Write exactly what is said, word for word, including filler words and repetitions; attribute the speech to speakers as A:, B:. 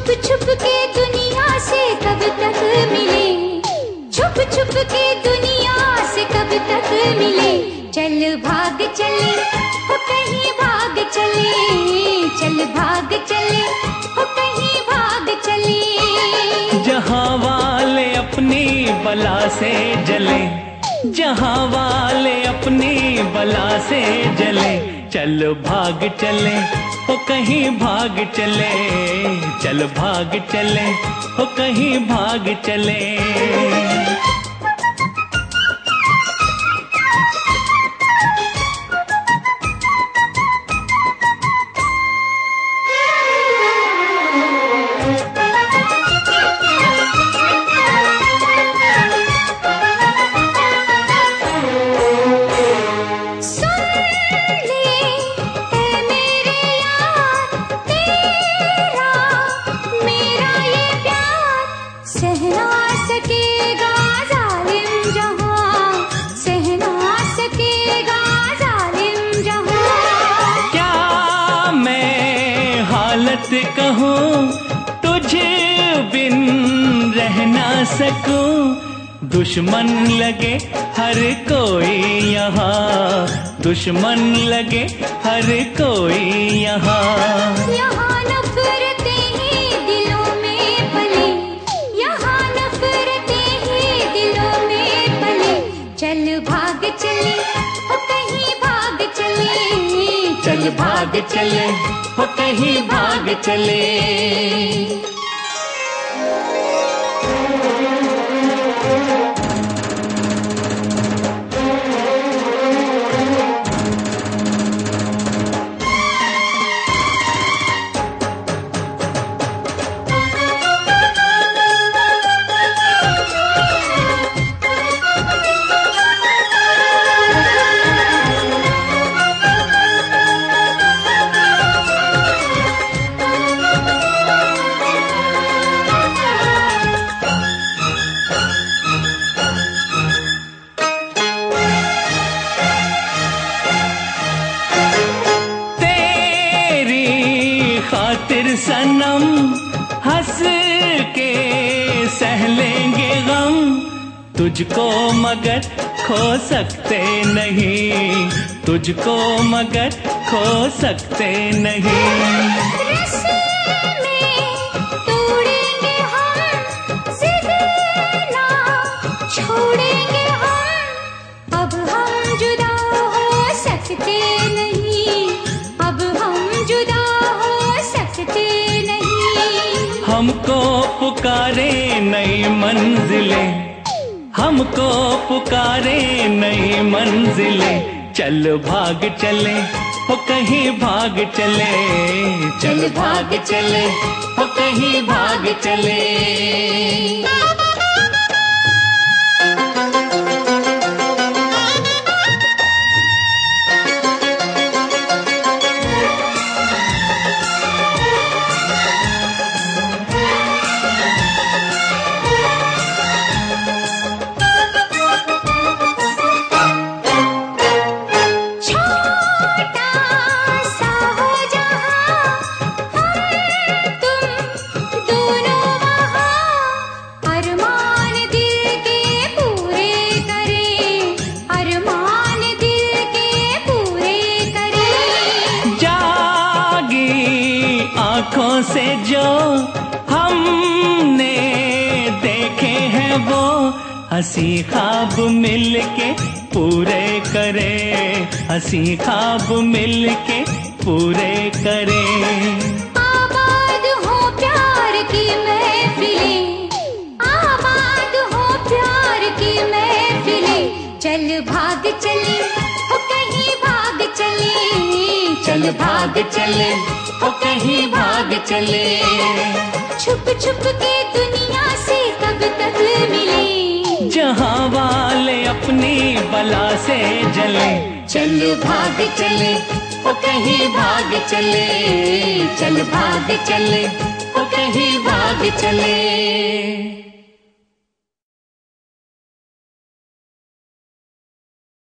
A: छुप के दुनिया से कब तक मिले, छुप छुप के दुनिया से कब तक मिले। चल भाग चले हो कहीं भाग चले, चल भाग चले हो कहीं भाग चले।
B: जहाँ वाले अपनी बला से जले, जहाँ वाले अपनी बला से जले। चल भाग चले हो कहीं भाग चले, चल भाग चले हो कहीं भाग चले। कहूँ तुझे बिन रह ना सकूं, दुश्मन लगे हर कोई यहाँ, दुश्मन लगे हर कोई यहाँ।
A: यहाँ नफरतें ही दिलों में पले, यहाँ नफरतें ही दिलों में पले। चल भाग चले हो कहीं भाग चले,
B: चल भाग चले हो कहीं भाग चले। खातिर सनम हंस के सह लेंगे गम, तुझको मगर खो सकते नहीं, तुझको मगर खो सकते नहीं।
A: रस्से में तोड़ेंगे हम, जिद ना छोड़ेंगे हम। अब हम जुदा हो सकते नहीं, अब हम जुदा नहीं।
B: हमको पुकारे नई मंजिलें, हमको पुकारे नई मंजिलें। चल भाग चले हो कहीं भाग चले, चल भाग चले हो कहीं भाग चले। आँखों से जो हमने देखे हैं वो हंसी ख्वाब मिलके पूरे करे, हंसी ख्वाब मिलके पूरे करे।
A: आबाद हो प्यार की महफिलें, आबाद हो प्यार की महफिलें। चल भाग चले हो कहीं भाग चले,
B: चल भाग चले हो कहीं भाग चले।
A: छुप छुप के दुनिया से कब तक मिले,
B: जहाँ वाले अपनी बला से जले। चल भाग चले हो कहीं भाग चले, चल भाग चले हो कहीं भाग चले।